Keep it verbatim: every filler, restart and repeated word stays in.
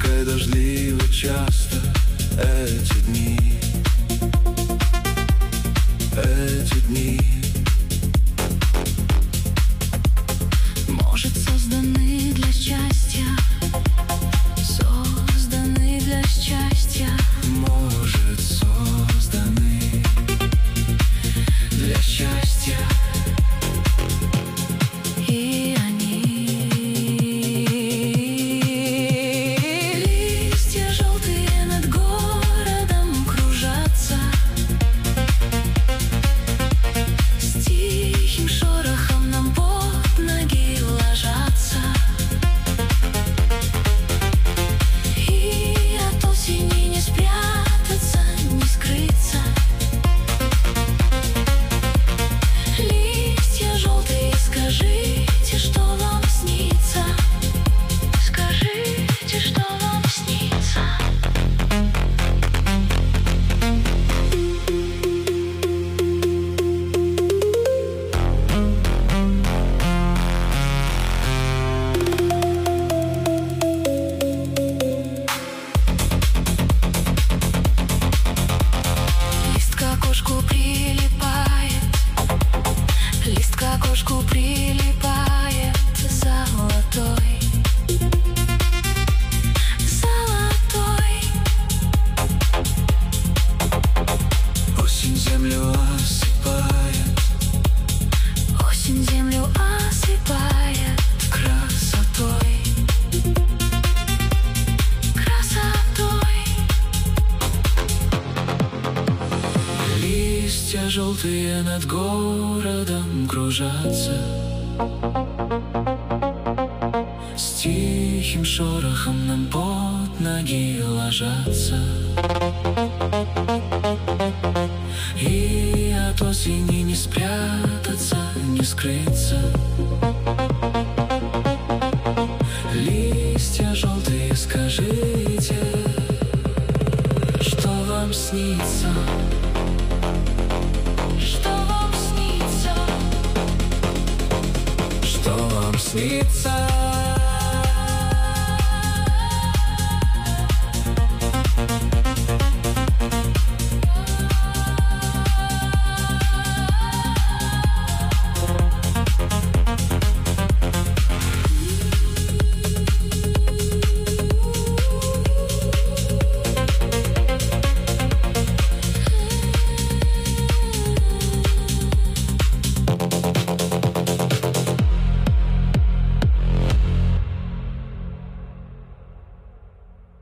Пускай дождливо часто эти дни, эти дни. Может, созданы для счастья, созданы для счастья. Может, созданы для счастья. И они, листья желтые над городом кружатся, с тихим шорохом нам под ноги ложатся. И от осени не спрятаться, не скрыться. Листья желтые, скажите, что вам снится. Скажите, что вам снится. Лист к окошку прилипает, лист к окошку прилипает, золотой, золотой. Осень землю осыпает, Осень землю осыпает красотой. красотой. Листья желтые над городом кружатся, с тихим шорохом нам под ноги ложатся. И от осени не спрятаться, не скрыться. Листья желтые, скажите, что вам снится. Что вам снится? Что вам снится?